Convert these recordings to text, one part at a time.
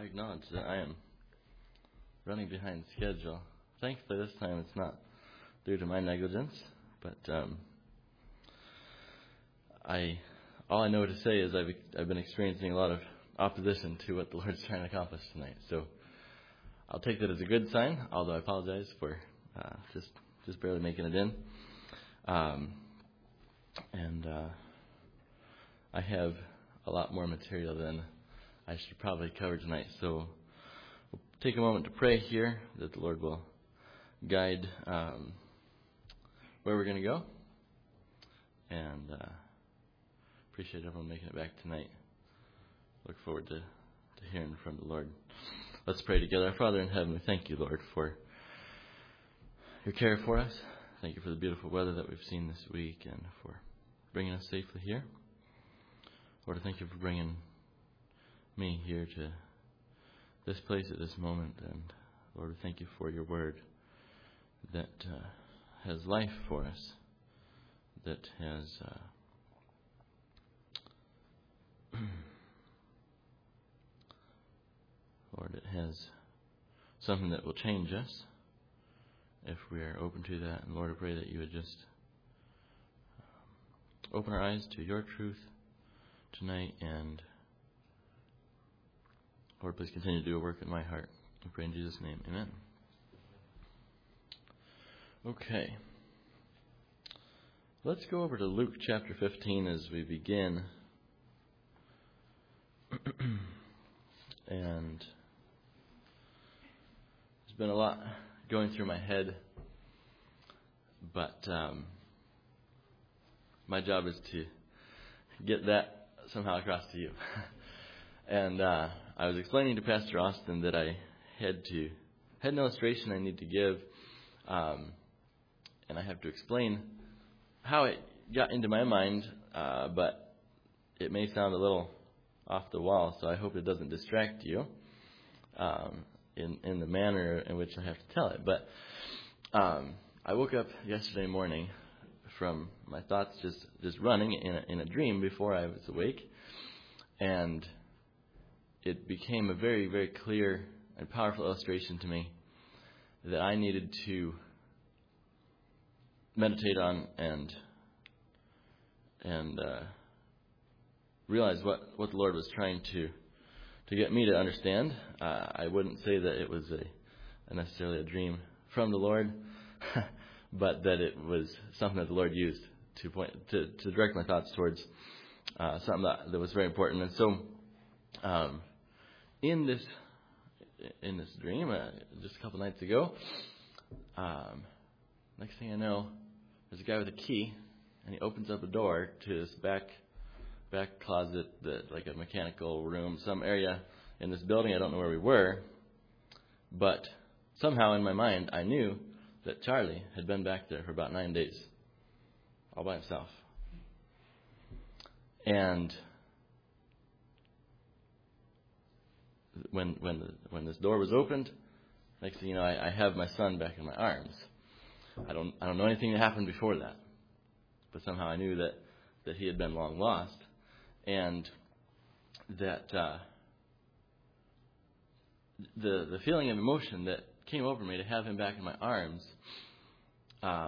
acknowledge that I am running behind schedule. Thankfully, this time it's not due to my negligence, but all I know to say is I've been experiencing a lot of opposition to what the Lord's trying to accomplish tonight. So I'll take that as a good sign, although I apologize for just barely making it in. And I have a lot more material than I should probably cover tonight. So we'll take a moment to pray here that the Lord will guide where we're going to go. And appreciate everyone making it back tonight. Look forward to hearing from the Lord. Let's pray together. Our Father in heaven, we thank you, Lord, for your care for us. Thank you for the beautiful weather that we've seen this week and for bringing us safely here. Lord, I thank you for bringing me here to this place at this moment. And Lord, we thank you for your word that has life for us, that has Lord, it has something that will change us if we are open to that. And Lord, I pray that you would just open our eyes to your truth tonight. And Lord, please continue to do a work in my heart. I pray in Jesus' name. Amen. Okay. Let's go over to Luke chapter 15 as we begin. And there's been a lot going through my head, but my job is to get that somehow across to you. And I was explaining to Pastor Austin that I had an illustration I need to give, and I have to explain how it got into my mind, but it may sound a little off the wall, so I hope it doesn't distract you in the manner in which I have to tell it. But I woke up yesterday morning from my thoughts just running in a dream before I was awake, and it became a very, very clear and powerful illustration to me that I needed to meditate on and realize what the Lord was trying to get me to understand. I wouldn't say that it was necessarily a dream from the Lord, but that it was something that the Lord used to direct my thoughts towards something that was very important. And so, in this dream, just a couple nights ago, next thing I know, there's a guy with a key, and he opens up a door to this back closet, like a mechanical room, some area in this building. I don't know where we were, but somehow in my mind I knew that Charlie had been back there for about 9 days, all by himself. And when this door was opened, next thing you know, I have my son back in my arms. I don't know anything that happened before that, but somehow I knew that he had been long lost. And that the feeling of emotion that came over me to have him back in my arms, I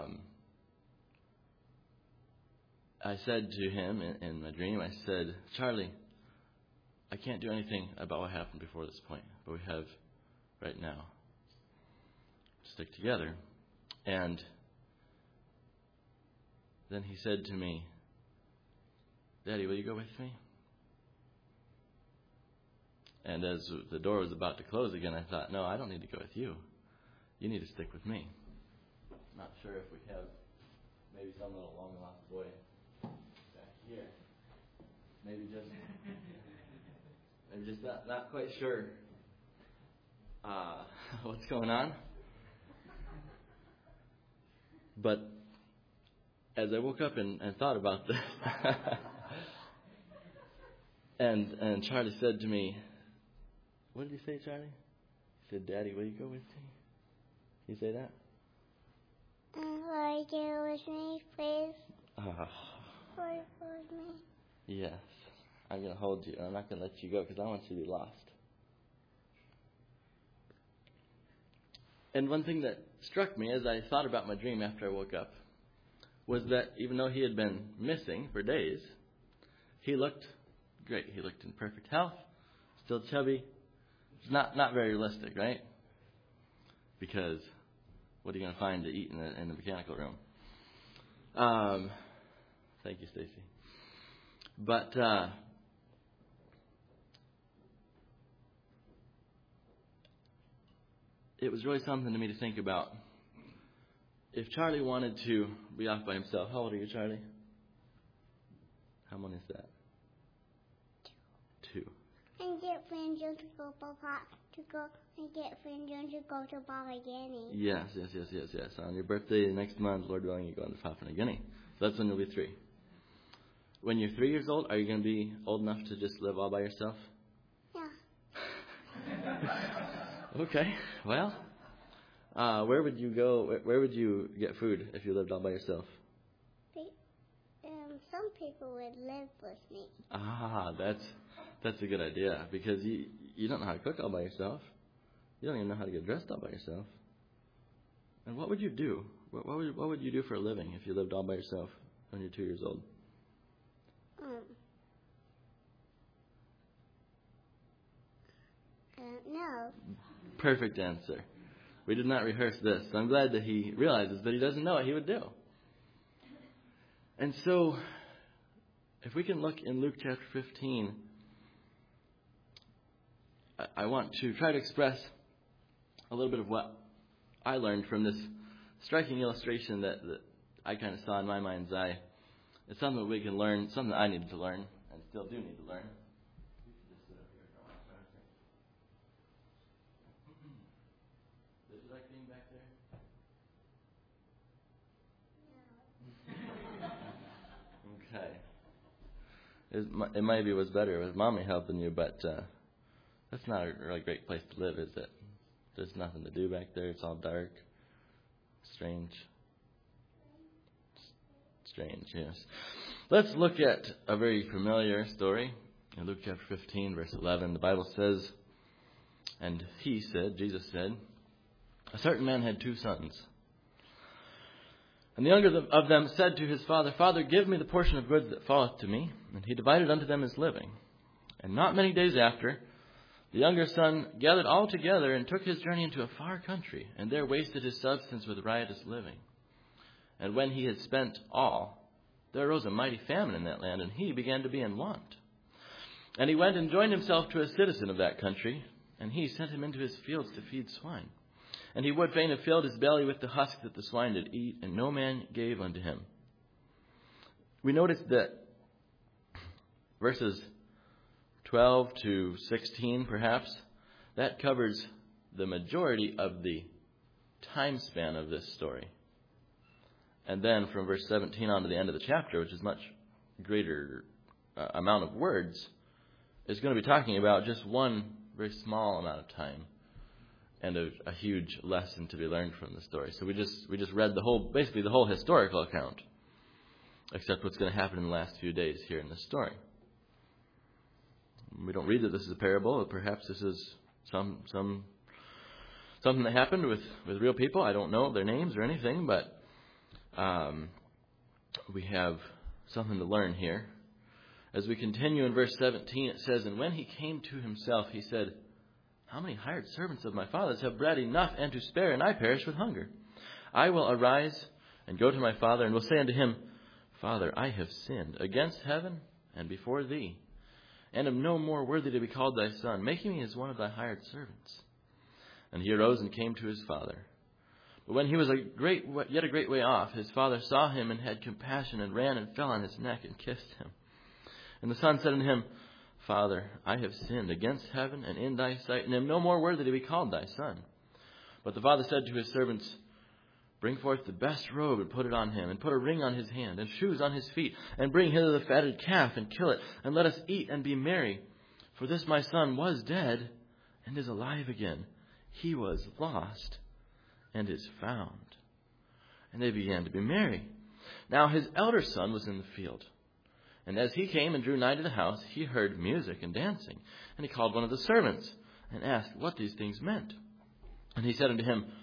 said to him in my dream, I said, Charlie, I can't do anything about what happened before this point, but we have right now to stick together. And then he said to me, Daddy, will you go with me? And as the door was about to close again, I thought, no, I don't need to go with you. You need to stick with me. Not sure if we have maybe some little long-lost boy back here. Maybe just not quite sure what's going on. But as I woke up and thought about this, and Charlie said to me, what did he say, Charlie? He said, Daddy, will you go with me? Did he say that? Will you go with me, please? Will you go with me? Yes. I'm going to hold you. I'm not going to let you go because I want you to be lost. And one thing that struck me as I thought about my dream after I woke up was that even though he had been missing for days, he looked great. He looked in perfect health, still chubby. It's not very realistic, right? Because what are you going to find to eat in the mechanical room? Thank you, Stacy. But it was really something to me to think about. If Charlie wanted to be off by himself, how old are you, Charlie? How many is that? 2. And get friends to go to Papua-New-Guinea. Yes. On your birthday next month, Lord willing, you're going to Papua-New Guinea. So that's when you'll be 3. When you're 3 years old, are you going to be old enough to just live all by yourself? Yeah. Okay. Well, where would you go? Where would you get food if you lived all by yourself? Some people would live with me. That's a good idea, because you don't know how to cook all by yourself. You don't even know how to get dressed all by yourself. And what would you do? What would you do for a living if you lived all by yourself when you're 2 years old? No. Perfect answer. We did not rehearse this. So I'm glad that he realizes that he doesn't know what he would do. And so, if we can look in Luke chapter 15, I want to try to express a little bit of what I learned from this striking illustration that I kind of saw in my mind's eye. It's something that we can learn, something that I needed to learn, and still do need to learn. Did you like being back there? Okay. It maybe was better with Mommy helping you, but that's not a really great place to live, is it? There's nothing to do back there. It's all dark. Strange, yes. Let's look at a very familiar story. In Luke chapter 15, verse 11, the Bible says, and he said, Jesus said, a certain man had 2 sons. And the younger of them said to his father, Father, give me the portion of goods that falleth to me. And he divided unto them his living. And not many days after, the younger son gathered all together and took his journey into a far country, and there wasted his substance with riotous living. And when he had spent all, there arose a mighty famine in that land, and he began to be in want. And he went and joined himself to a citizen of that country, and he sent him into his fields to feed swine. And he would fain have filled his belly with the husk that the swine did eat, and no man gave unto him. We notice that verses 12 to 16, perhaps, that covers the majority of the time span of this story. And then from verse 17 on to the end of the chapter, which is much greater amount of words, is going to be talking about just one very small amount of time and a huge lesson to be learned from the story. So we just read basically the whole historical account, except what's going to happen in the last few days here in this story. We don't read that this is a parable. Perhaps this is something that happened with real people. I don't know their names or anything, but we have something to learn here. As we continue in verse 17, it says, and when he came to himself, he said, how many hired servants of my father's have bread enough and to spare, and I perish with hunger? I will arise and go to my father, and will say unto him, Father, I have sinned against heaven and before thee, and am no more worthy to be called thy son. Make me as one of thy hired servants. And he arose and came to his father. But when he was yet a great way off, his father saw him and had compassion, and ran and fell on his neck and kissed him. And the son said unto him, Father, I have sinned against heaven and in thy sight, and am no more worthy to be called thy son. But the father said to his servants, Bring forth the best robe, and put it on him, and put a ring on his hand, and shoes on his feet, and bring hither the fatted calf, and kill it, and let us eat and be merry. For this my son was dead, and is alive again. He was lost, and is found. And they began to be merry. Now his elder son was in the field. And as he came and drew nigh to the house, he heard music and dancing. And he called one of the servants, and asked what these things meant. And he said unto him,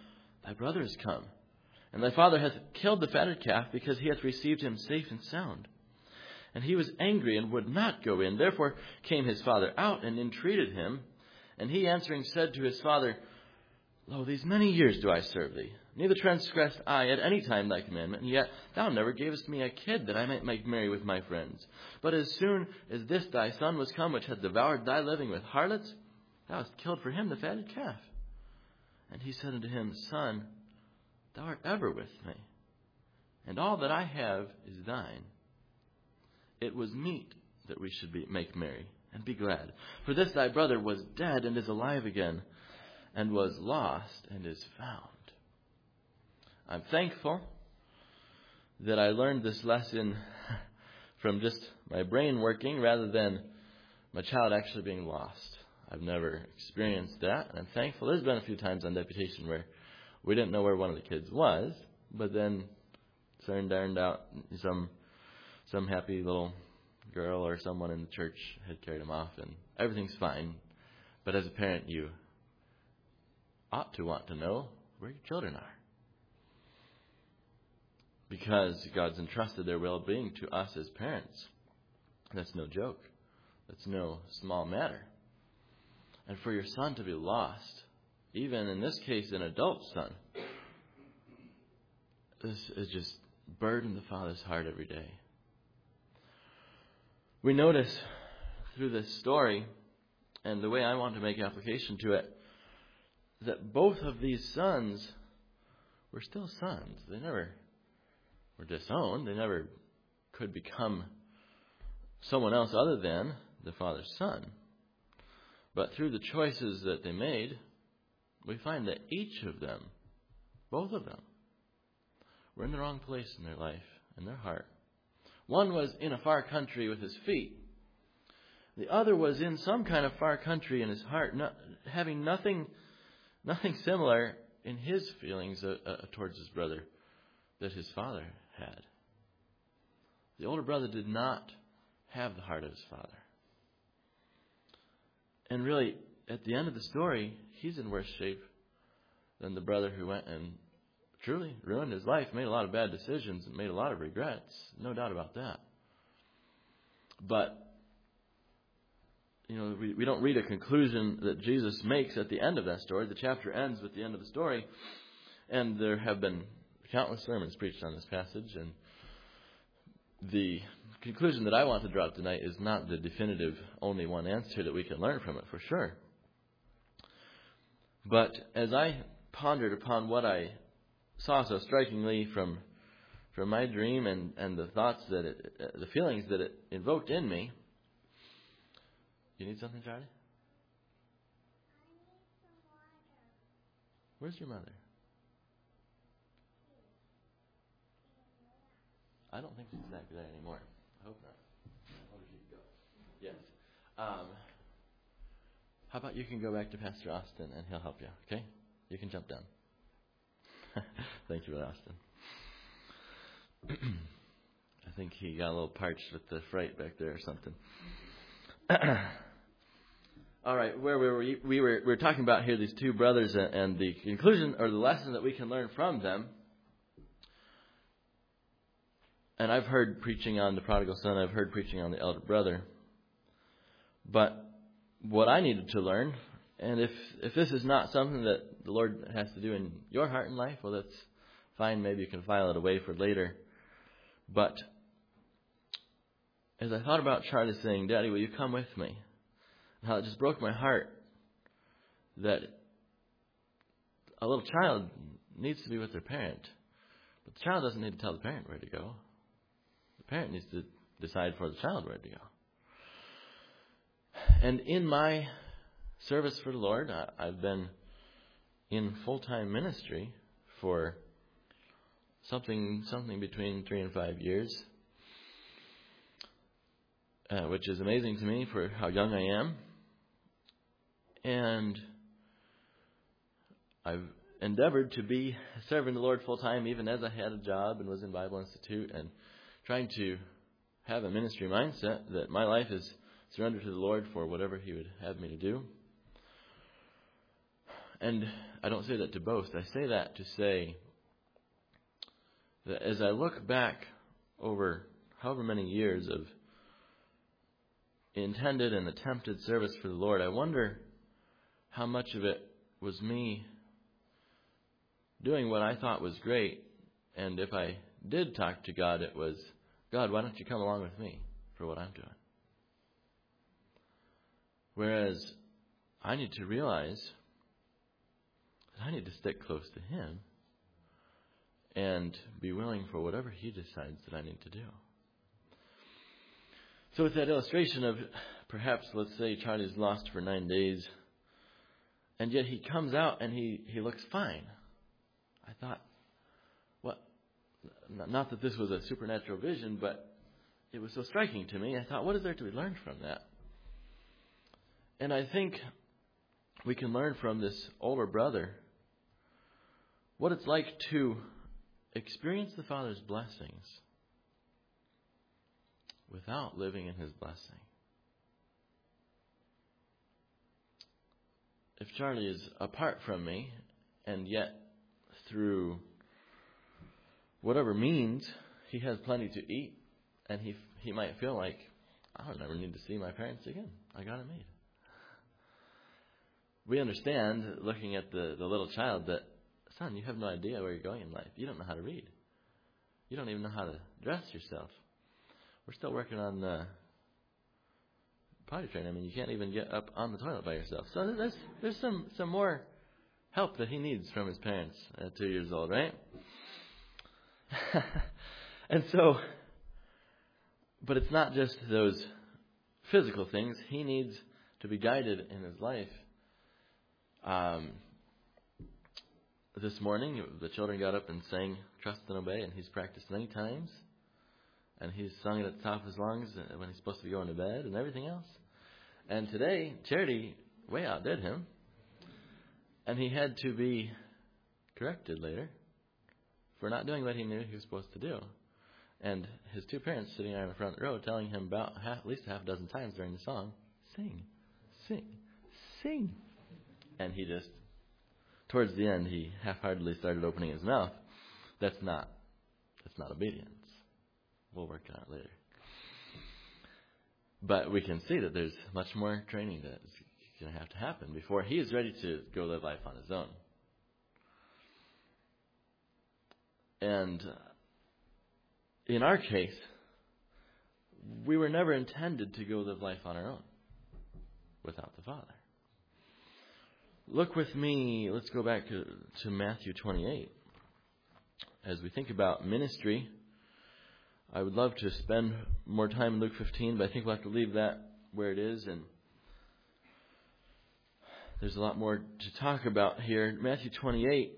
thy brother is come, and thy father hath killed the fatted calf, because he hath received him safe and sound. And he was angry, and would not go in. Therefore came his father out, and entreated him. And he answering said to his father, Lo, these many years do I serve thee, neither transgressed I at any time thy commandment, and yet thou never gavest me a kid, that I might make merry with my friends. But as soon as this thy son was come, which hath devoured thy living with harlots, thou hast killed for him the fatted calf. And he said unto him, Son, thou art ever with me, and all that I have is thine. It was meet that we should make merry and be glad. For this thy brother was dead and is alive again, and was lost and is found. I'm thankful that I learned this lesson from just my brain working rather than my child actually being lost. I've never experienced that, and I'm thankful. There's been a few times on deputation where we didn't know where one of the kids was, but then turned out some happy little girl or someone in the church had carried him off, and everything's fine. But as a parent, you ought to want to know where your children are, because God's entrusted their well-being to us as parents. That's no joke. That's no small matter. And for your son to be lost, even in this case an adult son, this is just burden the father's heart every day. We notice through this story, and the way I want to make application to it, that both of these sons were still sons. They never were disowned. They never could become someone else other than the father's son. But through the choices that they made, we find that each of them, both of them, were in the wrong place in their life, in their heart. One was in a far country with his feet. The other was in some kind of far country in his heart, having nothing similar in his feelings towards his brother that his father had. The older brother did not have the heart of his father. And really, at the end of the story, he's in worse shape than the brother who went and truly ruined his life, made a lot of bad decisions, and made a lot of regrets. No doubt about that. But, we don't read a conclusion that Jesus makes at the end of that story. The chapter ends with the end of the story. And there have been countless sermons preached on this passage. And the conclusion that I want to draw tonight is not the definitive only one answer that we can learn from it, for sure. But as I pondered upon what I saw so strikingly from my dream and the thoughts that the feelings that it invoked in me. You need something, Charlie? Where's your mother? I don't think she's exactly there anymore. I hope not. I wonder if you could go. Yes. How about you can go back to Pastor Austin and he'll help you, okay? You can jump down. Thank you, Austin. I think he got a little parched with the fright back there or something. All right, where were we? We were talking about here these two brothers and the conclusion or the lesson that we can learn from them. And I've heard preaching on the prodigal son. I've heard preaching on the elder brother. But what I needed to learn, and if this is not something that the Lord has to do in your heart and life, well, that's fine. Maybe you can file it away for later. But as I thought about Charlie saying, Daddy, will you come with me? And how it just broke my heart that a little child needs to be with their parent. But the child doesn't need to tell the parent where to go. The parent needs to decide for the child where to go. And in my service for the Lord, I've been in full-time ministry for something between 3 and 5 years, which is amazing to me for how young I am. And I've endeavored to be serving the Lord full-time even as I had a job and was in Bible Institute, and trying to have a ministry mindset that my life is surrendered to the Lord for whatever He would have me to do. And I don't say that to boast. I say that to say that as I look back over however many years of intended and attempted service for the Lord, I wonder how much of it was me doing what I thought was great. And if I did talk to God, it was, God, why don't you come along with me for what I'm doing? Whereas I need to realize that I need to stick close to Him and be willing for whatever He decides that I need to do. So with that illustration of perhaps, let's say, Charlie's lost for 9 days, and yet he comes out and he looks fine. I thought, what? Not that this was a supernatural vision, but it was so striking to me. I thought, what is there to be learned from that? And I think we can learn from this older brother what it's like to experience the Father's blessings without living in His blessing. If Charlie is apart from me, and yet through whatever means he has plenty to eat, and he might feel like, I'll never need to see my parents again. I got it made. We understand, looking at the little child, that, son, you have no idea where you're going in life. You don't know how to read. You don't even know how to dress yourself. We're still working on potty training. I mean, you can't even get up on the toilet by yourself. So there's some more help that he needs from his parents at 2 years old, right? And so, but it's not just those physical things. He needs to be guided in his life. This morning, the children got up and sang Trust and Obey, and he's practiced many times. And he's sung it at the top of his lungs when he's supposed to be going to bed and everything else. And today, Charity way outdid him. And he had to be corrected later for not doing what he knew he was supposed to do. And his two parents sitting there in the front row telling him about at least half a dozen times during the song, sing, sing, sing. And he just, towards the end, he half-heartedly started opening his mouth. That's not obedience. We'll work on it later. But we can see that there's much more training that's going to have to happen before he is ready to go live life on his own. And in our case, we were never intended to go live life on our own without the Father. Look with me, let's go back to Matthew 28. As we think about ministry, I would love to spend more time in Luke 15, but I think we'll have to leave that where it is. And there's a lot more to talk about here. Matthew 28,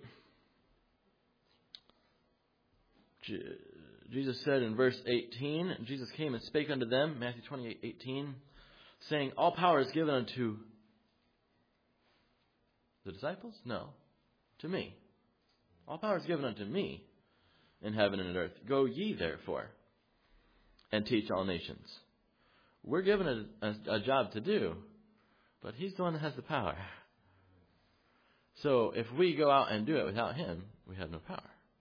Jesus said in verse 18, Jesus came and spake unto them, Matthew 28:18, saying, all power is given unto the disciples? No, to me. All power is given unto me in heaven and in earth. Go ye therefore and teach all nations. We're given a job to do, but He's the one that has the power. So if we go out and do it without Him, we have no power.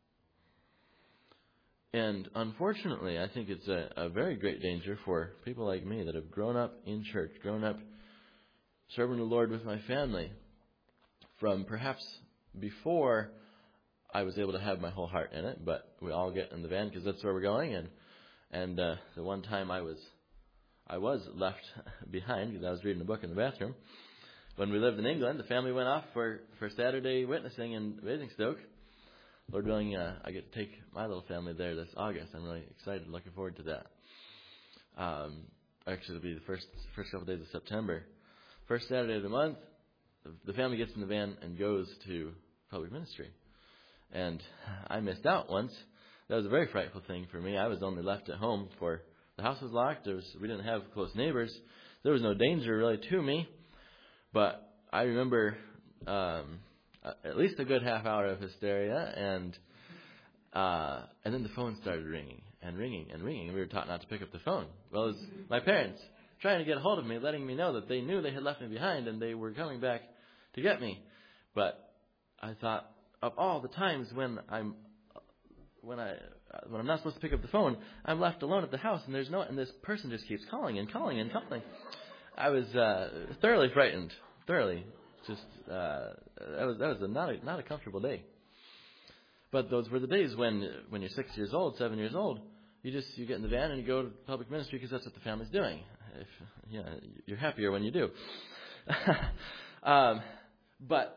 And unfortunately, I think it's a very great danger for people like me that have grown up in church, grown up serving the Lord with my family, from perhaps before I was able to have my whole heart in it, but we all get in the van because that's where we're going. And the one time I was left behind because I was reading a book in the bathroom. When we lived in England, the family went off for Saturday witnessing in Basingstoke. Lord willing, I get to take my little family there this August. I'm really excited, looking forward to that. Actually, it'll be the first couple of days of September. First Saturday of the month, the family gets in the van and goes to public ministry. And I missed out once. That was a very frightful thing for me. I was only left at home for the house was locked. We didn't have close neighbors. There was no danger really to me. But I remember at least a good half hour of hysteria, and then the phone started ringing and ringing and ringing. We were taught not to pick up the phone. Well, it was my parents trying to get a hold of me, letting me know that they knew they had left me behind and they were coming back to get me. But I thought of all the times when I'm not supposed to pick up the phone, I'm left alone at the house, and and this person just keeps calling and calling and calling. I was thoroughly frightened. Thoroughly, just that was not a comfortable day. But those were the days when you're 6 years old, 7 years old, you get in the van and you go to public ministry because that's what the family's doing. You're happier when you do. But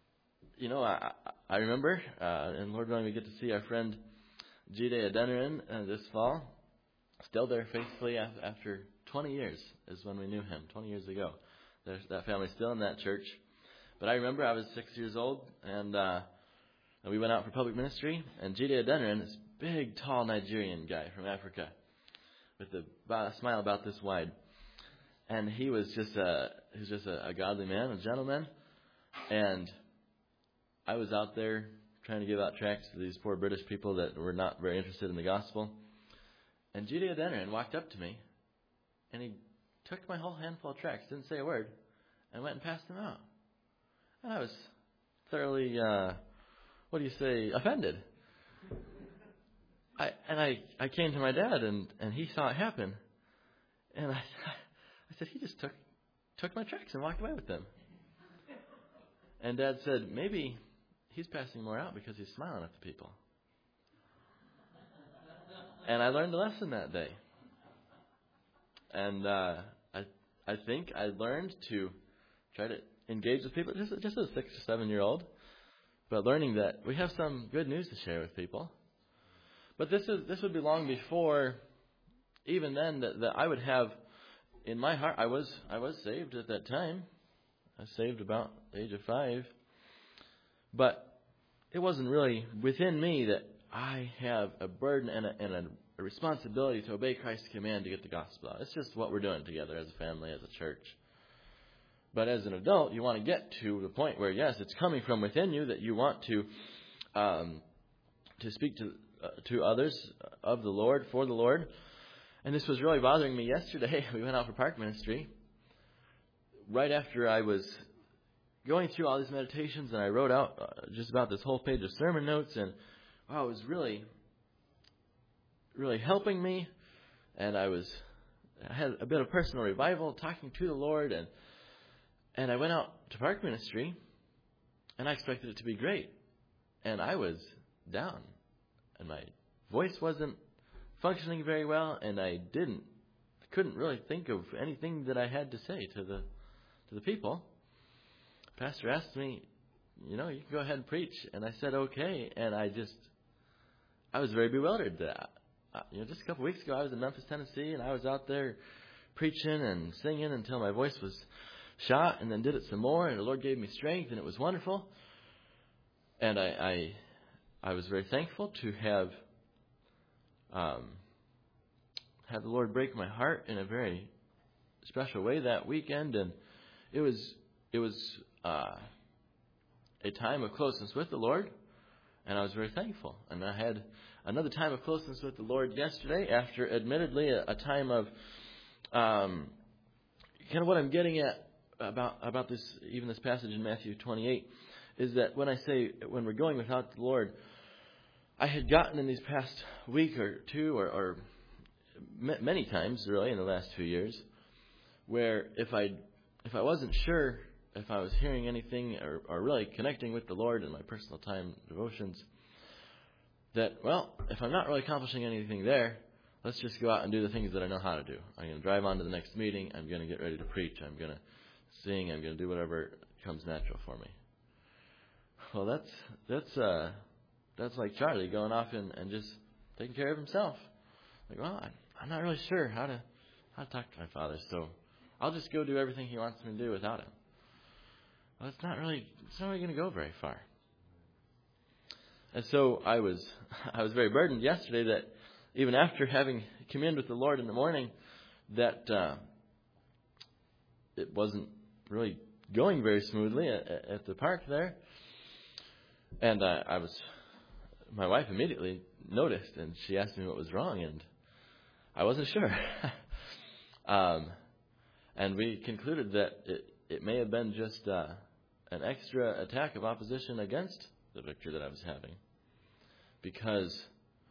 I remember, and Lord willing, we get to see our friend Jide Adeniran this fall. Still there faithfully after 20 years is when we knew him, 20 years ago. That family's still in that church. But I remember I was 6 years old, and we went out for public ministry, and Jide Adeniran, this big, tall Nigerian guy from Africa, with a smile about this wide. And he was just a godly man, a gentleman. And I was out there trying to give out tracts to these poor British people that were not very interested in the gospel. And Jide Adeniran walked up to me, and he took my whole handful of tracts, didn't say a word, and went and passed them out. And I was thoroughly, offended. I came to my dad, and he saw it happen. And I said, he just took my tracts and walked away with them. And Dad said, maybe he's passing more out because he's smiling at the people. And I learned a lesson that day. And I think I learned to try to engage with people, just as a 6 or 7 year old, but learning that we have some good news to share with people. But this would be long before, even then, that I would have in my heart. I was saved at that time. I was saved about the age of 5. But it wasn't really within me that I have a burden and a responsibility to obey Christ's command to get the gospel out. It's just what we're doing together as a family, as a church. But as an adult, you want to get to the point where, yes, it's coming from within you, that you want to speak to others of the Lord, for the Lord. And this was really bothering me yesterday. We went out for park ministry. Right after I was going through all these meditations, and I wrote out just about this whole page of sermon notes, and wow, it was really, really helping me. And I had a bit of personal revival, talking to the Lord, and I went out to park ministry, and I expected it to be great, and I was down, and my voice wasn't functioning very well, and I couldn't really think of anything that I had to say to the people. Pastor asked me, you can go ahead and preach. And I said, okay. And I was very bewildered. Just a couple weeks ago, I was in Memphis, Tennessee, and I was out there preaching and singing until my voice was shot, and then did it some more, and the Lord gave me strength, and it was wonderful. And I was very thankful to have the Lord break my heart in a very special way that weekend, and it was a time of closeness with the Lord, and I was very thankful. And I had another time of closeness with the Lord yesterday, after admittedly a time of kind of what I'm getting at about this, even this passage in Matthew 28, is that when we're going without the Lord, I had gotten in these past week or two, or many times really in the last 2 years, where if I wasn't sure if I was hearing anything or really connecting with the Lord in my personal time devotions, that, if I'm not really accomplishing anything there, let's just go out and do the things that I know how to do. I'm going to drive on to the next meeting. I'm going to get ready to preach. I'm going to sing. I'm going to do whatever comes natural for me. Well, that's like Charlie going off and just taking care of himself. Like, I'm not really sure how to talk to my Father, so I'll just go do everything He wants me to do without Him. Well, it's not really going to go very far. And so I was very burdened yesterday that even after having communed with the Lord in the morning, that it wasn't really going very smoothly at the park there. And my wife immediately noticed, and she asked me what was wrong, and I wasn't sure. And we concluded that it may have been just a an extra attack of opposition against the victory that I was having. Because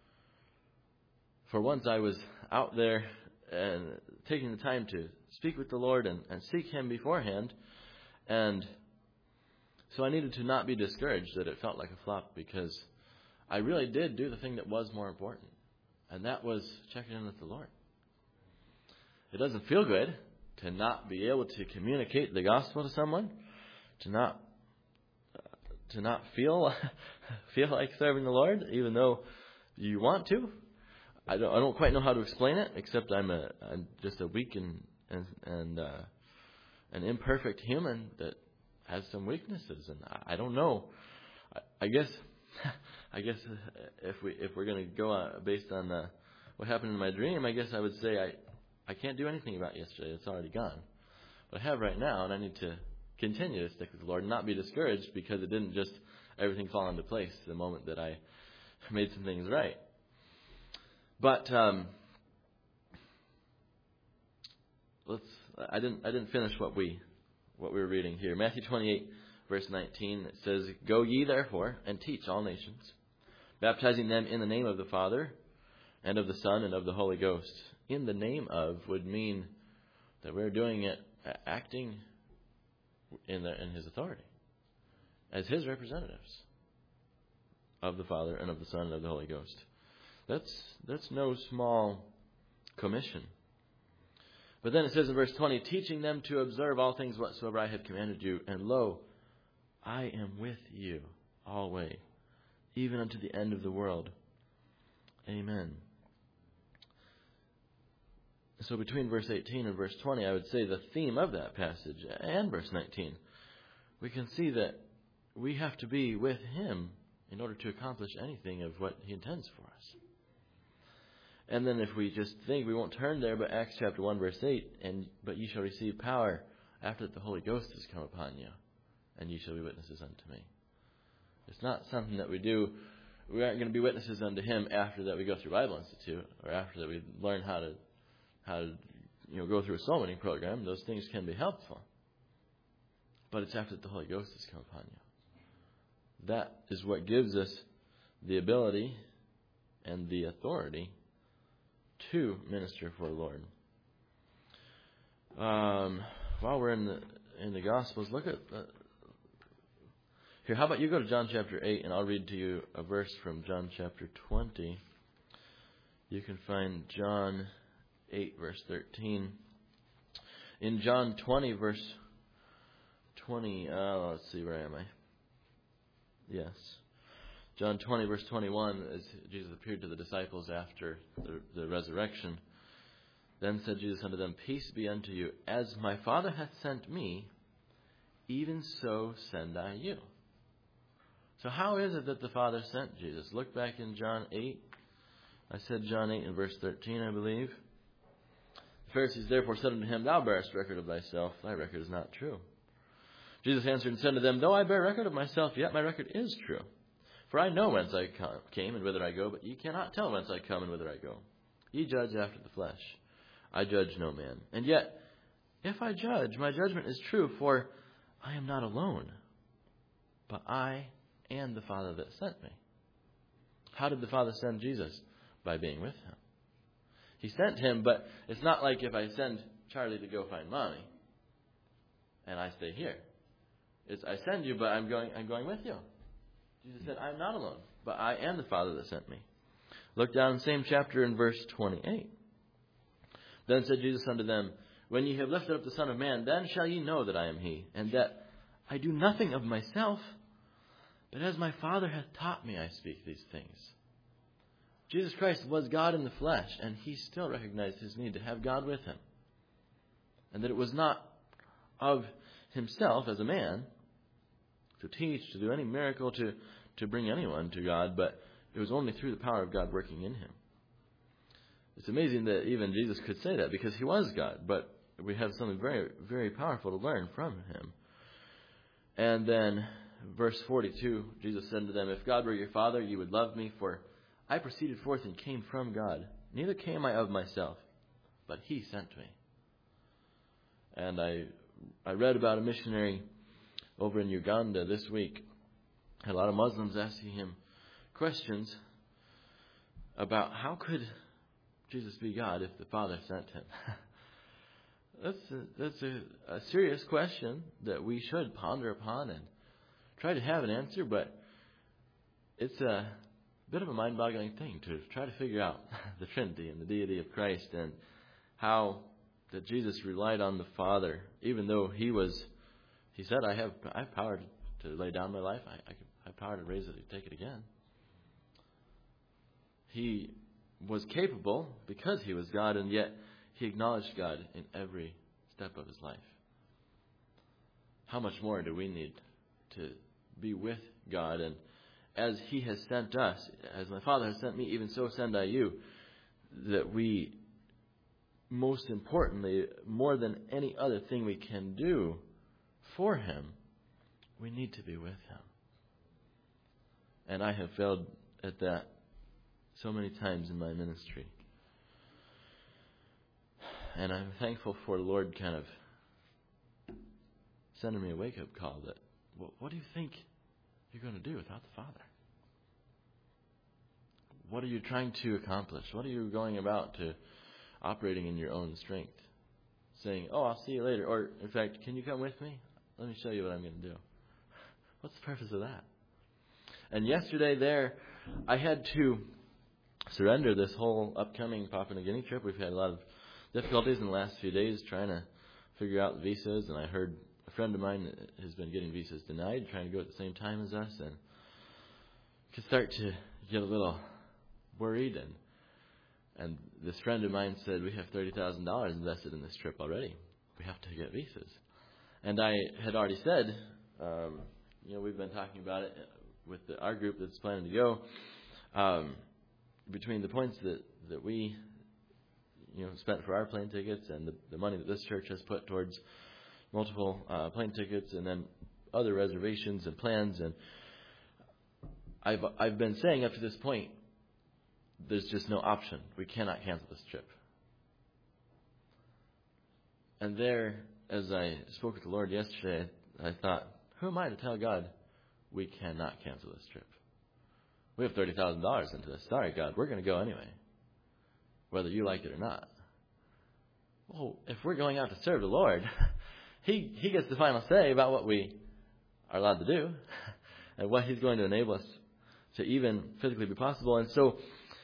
for once I was out there and taking the time to speak with the Lord and seek Him beforehand. And so I needed to not be discouraged that it felt like a flop, because I really did do the thing that was more important. And that was checking in with the Lord. It doesn't feel good to not be able to communicate the gospel to someone, to not feel like serving the Lord, even though you want to. I don't quite know how to explain it, except I'm just a weak and an imperfect human that has some weaknesses, and I don't know. I guess if we're going to go based on what happened in my dream, I guess I would say I can't do anything about yesterday. It's already gone. But I have right now, and I need to continue to stick with the Lord and not be discouraged because it didn't just everything fall into place the moment that I made some things right. But I didn't finish what we were reading here. Matthew 28, verse 19, it says, "Go ye therefore and teach all nations, baptizing them in the name of the Father and of the Son and of the Holy Ghost." In the name of would mean that we're doing it, acting in His authority as His representatives of the Father and of the Son and of the Holy Ghost. That's no small commission. But then it says in verse 20, "Teaching them to observe all things whatsoever I have commanded you, and lo, I am with you always, even unto the end of the world. Amen." So between verse 18 and verse 20, I would say the theme of that passage and verse 19, we can see that we have to be with Him in order to accomplish anything of what He intends for us. And then if we just think, we won't turn there, but Acts chapter 1, verse 8, "But ye shall receive power after that the Holy Ghost has come upon you, and ye shall be witnesses unto me." It's not something that we do. We aren't going to be witnesses unto Him after that we go through Bible Institute, or after that we learn how to go through a soul winning program. Those things can be helpful. But it's after that the Holy Ghost has come upon you. That is what gives us the ability and the authority to minister for the Lord. While we're in the Gospels, look at here. How about you go to John chapter 8, and I'll read to you a verse from John chapter 20. You can find John 8, verse 13. In John 20, verse 20, let's see, where am I? Yes. John 20, verse 21, as Jesus appeared to the disciples after the resurrection. "Then said Jesus unto them, Peace be unto you. As my Father hath sent me, even so send I you." So how is it that the Father sent Jesus? Look back in John 8. I said John 8 and verse 13, I believe. "The Pharisees therefore said unto him, Thou bearest record of thyself. Thy record is not true. Jesus answered and said unto them, Though I bear record of myself, yet my record is true. For I know whence I came and whither I go, but ye cannot tell whence I come and whither I go. Ye judge after the flesh. I judge no man. And yet, if I judge, my judgment is true, for I am not alone, but I and the Father that sent me." How did the Father send Jesus? By being with Him. He sent Him, but it's not like if I send Charlie to go find Mommy and I stay here. It's I send you, but I'm going with you. Jesus said, "I'm not alone, but I am the Father that sent me." Look down in the same chapter in verse 28. "Then said Jesus unto them, When ye have lifted up the Son of Man, then shall ye know that I am He, and that I do nothing of myself, but as my Father hath taught me, I speak these things." Jesus Christ was God in the flesh, and He still recognized His need to have God with Him. And that it was not of Himself as a man to teach, to do any miracle, to bring anyone to God, but it was only through the power of God working in Him. It's amazing that even Jesus could say that, because He was God, but we have something very, very powerful to learn from Him. And then verse 42, Jesus said to them, "If God were your Father, you would love me, for I proceeded forth and came from God. Neither came I of myself, but He sent me." And I read about a missionary over in Uganda this week. Had a lot of Muslims asking him questions about how could Jesus be God if the Father sent him. That's a serious question that we should ponder upon and try to have an answer, but it's a bit of a mind-boggling thing to try to figure out the Trinity and the deity of Christ and how that Jesus relied on the Father, even though he said, I have power to lay down my life. I have power to raise it and take it again. He was capable because he was God, and yet he acknowledged God in every step of his life. How much more do we need to be with God? And as he has sent us, as my Father has sent me, even so send I you, that we, most importantly, more than any other thing we can do for him, we need to be with him. And I have failed at that so many times in my ministry. And I'm thankful for the Lord kind of sending me a wake-up call that, what do you think you're going to do without the Father? What are you trying to accomplish? What are you going about to operating in your own strength? Saying, I'll see you later. Or, in fact, can you come with me? Let me show you what I'm going to do. What's the purpose of that? And yesterday there, I had to surrender this whole upcoming Papua New Guinea trip. We've had a lot of difficulties in the last few days trying to figure out the visas, and I heard a friend of mine has been getting visas denied, trying to go at the same time as us, and could start to get a little worried. And this friend of mine said, we have $30,000 invested in this trip already. We have to get visas. And I had already said, we've been talking about it with our group that's planning to go. Between the points that we spent for our plane tickets and the money that this church has put towards multiple plane tickets and then other reservations and plans, and I've been saying up to this point, there's just no option. We cannot cancel this trip. And there, as I spoke with the Lord yesterday, I thought, who am I to tell God we cannot cancel this trip? We have $30,000 into this. Sorry, God, we're going to go anyway, whether you like it or not. Well, if we're going out to serve the Lord, He gets the final say about what we are allowed to do and what He's going to enable us to even physically be possible. And so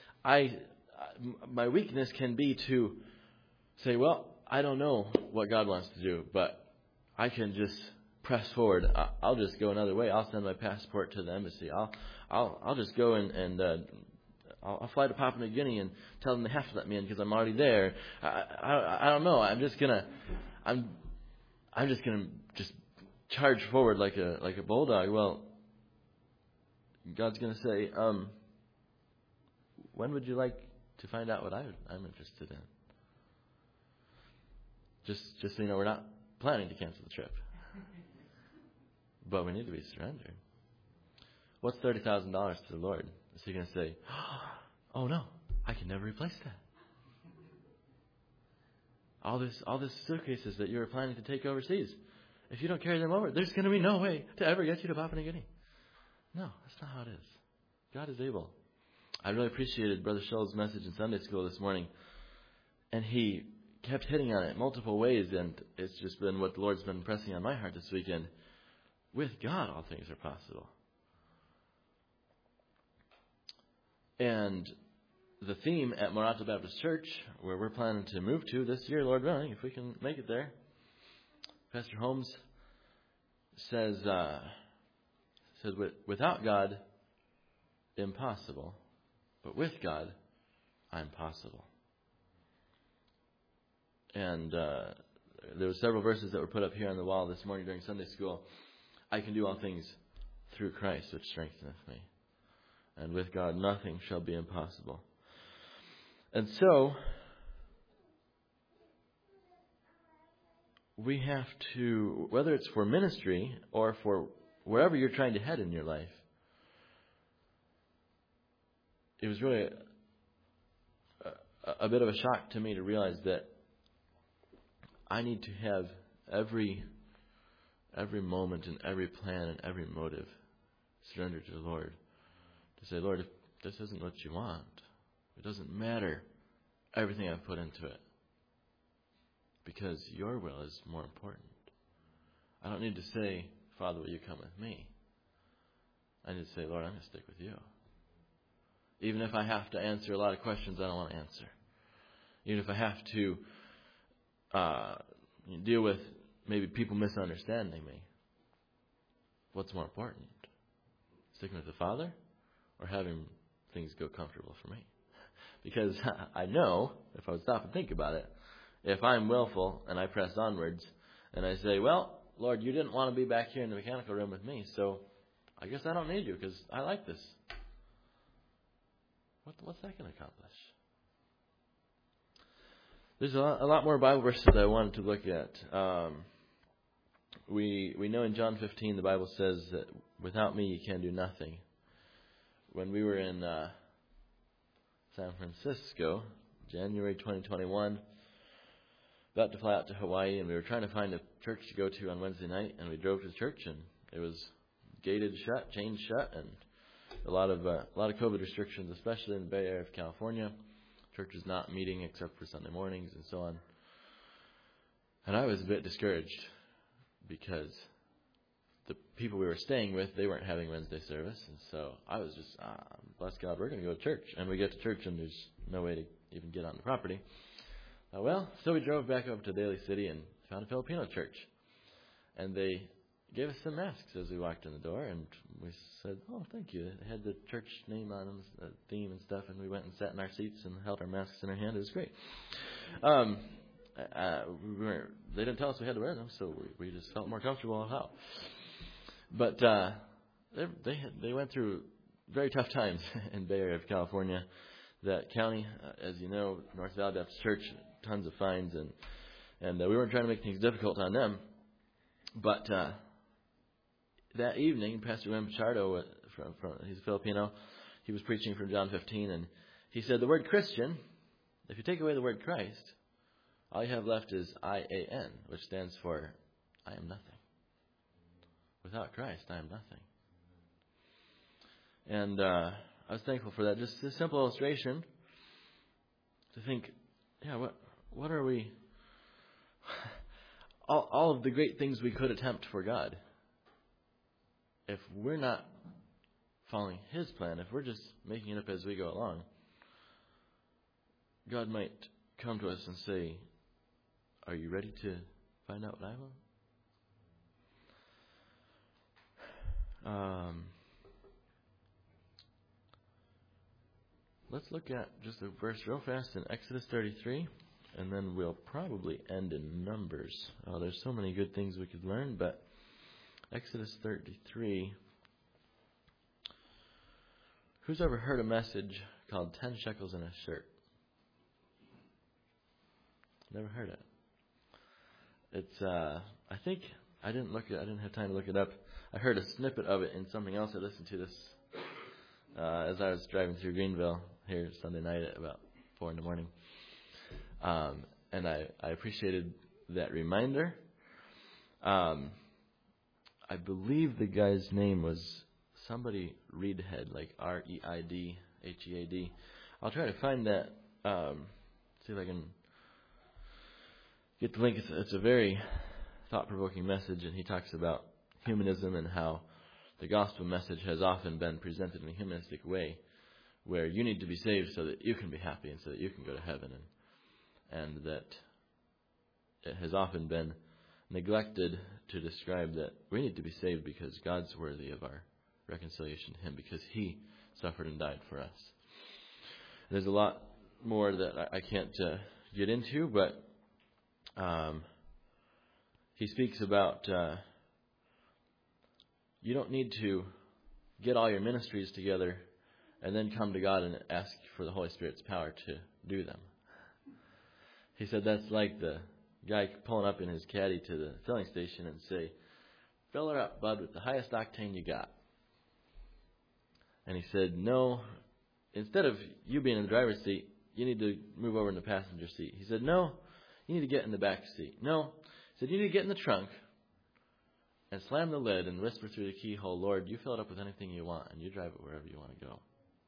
my weakness can be to say, well, I don't know what God wants to do, but I can just press forward. I'll just go another way. I'll send my passport to the embassy. I'll just go and I'll fly to Papua New Guinea and tell them they have to let me in because I'm already there. I don't know. I'm just gonna just charge forward like a bulldog. Well, God's gonna say, when would you like to find out what I'm interested in? Just so you know, we're not planning to cancel the trip, but we need to be surrendered. What's $30,000 to the Lord? Is He going to say, "Oh no, I can never replace that"? All this suitcases that you were planning to take overseas, if you don't carry them over, there's going to be no way to ever get you to Papua New Guinea. No, that's not how it is. God is able. I really appreciated Brother Shull's message in Sunday school this morning, and he kept hitting on it multiple ways, and it's just been what the Lord's been pressing on my heart this weekend. With God, all things are possible. And the theme at Morato Baptist Church, where we're planning to move to this year, Lord willing, if we can make it there, Pastor Holmes says without God, impossible, but with God, I'm possible. And there were several verses that were put up here on the wall this morning during Sunday school. I can do all things through Christ, which strengtheneth me. And with God, nothing shall be impossible. And so, we have to, whether it's for ministry or for wherever you're trying to head in your life, it was really a bit of a shock to me to realize that I need to have every every moment and every plan and every motive, surrender to the Lord. To say, Lord, if this isn't what you want, it doesn't matter everything I've put into it. Because your will is more important. I don't need to say, Father, will you come with me? I need to say, Lord, I'm going to stick with you. Even if I have to answer a lot of questions I don't want to answer. Even if I have to deal with maybe people misunderstanding me. What's more important? Sticking with the Father or having things go comfortable for me? Because I know, if I would stop and think about it, if I'm willful and I press onwards and I say, well, Lord, you didn't want to be back here in the mechanical room with me, so I guess I don't need you because I like this. What's that going to accomplish? There's a lot more Bible verses I wanted to look at. We know in John 15 the Bible says that without me you can do nothing. When we were in San Francisco, January 2021, about to fly out to Hawaii, and we were trying to find a church to go to on Wednesday night, and we drove to the church, and it was gated shut, chained shut, and a lot of COVID restrictions, especially in the Bay Area of California. Churches not meeting except for Sunday mornings and so on. And I was a bit discouraged because the people we were staying with, they weren't having Wednesday service, and so I was just, bless God, we're going to go to church. And we get to church, and there's no way to even get on the property. So we drove back up to Daly City and found a Filipino church. And they gave us some masks as we walked in the door, and we said, oh, thank you. They had the church name on them, the theme and stuff, and we went and sat in our seats and held our masks in our hand. It was great. They didn't tell us we had to wear them, so we just felt more comfortable how. But they went through very tough times in Bay Area of California. That county, as you know, North Valley Baptist Church, tons of fines, and we weren't trying to make things difficult on them. But that evening, Pastor Wim Pichardo, he's a Filipino, he was preaching from John 15, and he said the word Christian, if you take away the word Christ, all you have left is I-A-N, which stands for I am nothing. Without Christ, I am nothing. And I was thankful for that. Just a simple illustration to think, what are we... All of the great things we could attempt for God, if we're not following His plan, if we're just making it up as we go along, God might come to us and say, are you ready to find out what I want? Let's look at just a verse real fast in Exodus 33, and then we'll probably end in Numbers. There's so many good things we could learn, but Exodus 33. Who's ever heard a message called 10 Shekels in a Shirt? Never heard it. It's, I think, I didn't have time to look it up. I heard a snippet of it in something else. I listened to this as I was driving through Greenville here Sunday night at about 4 in the morning. And I appreciated that reminder. I believe the guy's name was somebody Reidhead, like R-E-I-D-H-E-A-D. I'll try to find that, see if I can get the link. It's a very thought-provoking message, and he talks about humanism and how the gospel message has often been presented in a humanistic way, where you need to be saved so that you can be happy and so that you can go to heaven, and that it has often been neglected to describe that we need to be saved because God's worthy of our reconciliation to Him, because He suffered and died for us. There's a lot more that I can't get into, but he speaks about you don't need to get all your ministries together and then come to God and ask for the Holy Spirit's power to do them. He said that's like the guy pulling up in his caddy to the filling station and say, fill her up, bud, with the highest octane you got. And he said, no, instead of you being in the driver's seat, you need to move over in the passenger seat. He said, no, you need to get in the back seat. No, he said, you need to get in the trunk and slam the lid and whisper through the keyhole, Lord, you fill it up with anything you want, and you drive it wherever you want to go.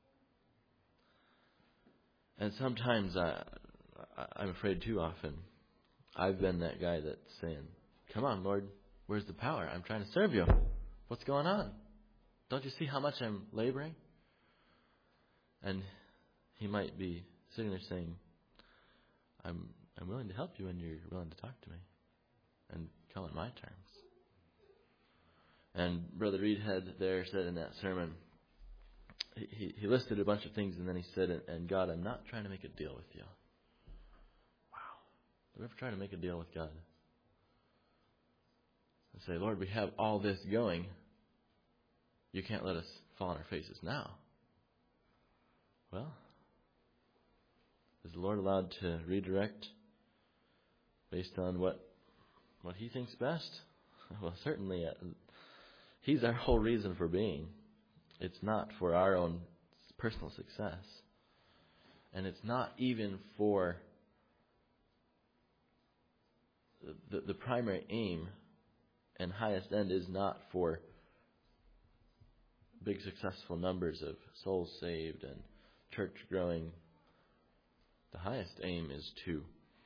And sometimes I'm afraid too often I've been that guy that's saying, come on, Lord, where's the power? I'm trying to serve you. What's going on? Don't you see how much I'm laboring? And he might be sitting there saying, I'm willing to help you when you're willing to talk to me and come on my terms. And Brother Reed had there said in that sermon, he listed a bunch of things, and then he said, and God, I'm not trying to make a deal with you. Wow. Have you ever tried to make a deal with God? And say, Lord, we have all this going. You can't let us fall on our faces now. Well, is the Lord allowed to redirect based on what He thinks best? Well, certainly He's our whole reason for being. It's not for our own personal success. And it's not even for the primary aim and highest end is not for big successful numbers of souls saved and church growing. The highest aim is to